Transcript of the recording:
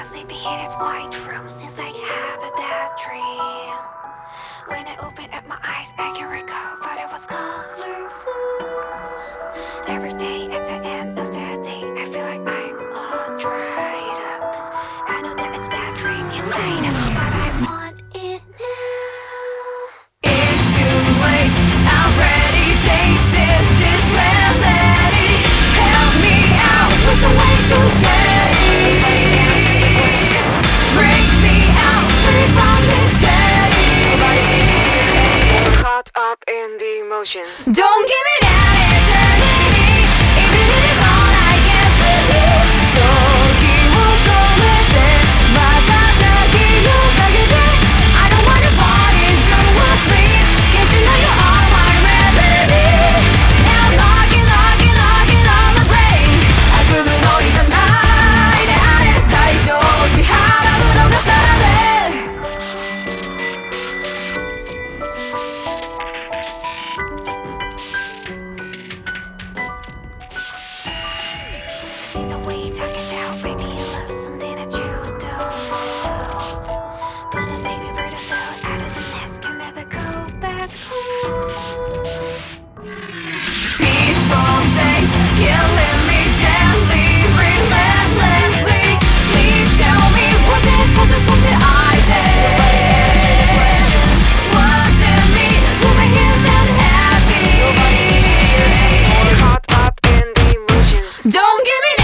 sleepy in its white room seems like have a bad dream. When I open up my eyes, I can recall, but it was colorful. Every day at the end of the day, I feel like I'm all dried up. I know that it's bad dream, yes I know, but I want it now. It's too late, I've already tasted this remedy. Help me out, where's the way to escape? Break me out, free from this shade. Caught up in the emotions. Don't give me that eternity, even if it's all I can believe. 時を止めて、瞬きをかけて I don't wanna fall into a sleep, 'cause you know you are my remedy. Now knocking, knocking, knocking on my brain. 悪夢のいざないであれ、代償を支払うのが定め。 This is the way you're talking about, baby, you love something that you don't know. But a baby bird that fell out of the nest can never go back home. Peaceful days, killing me gently, relentlessly. Please tell me, was it something I did? Was it me who made him unhappy? Caught up in the emotions. Don't give me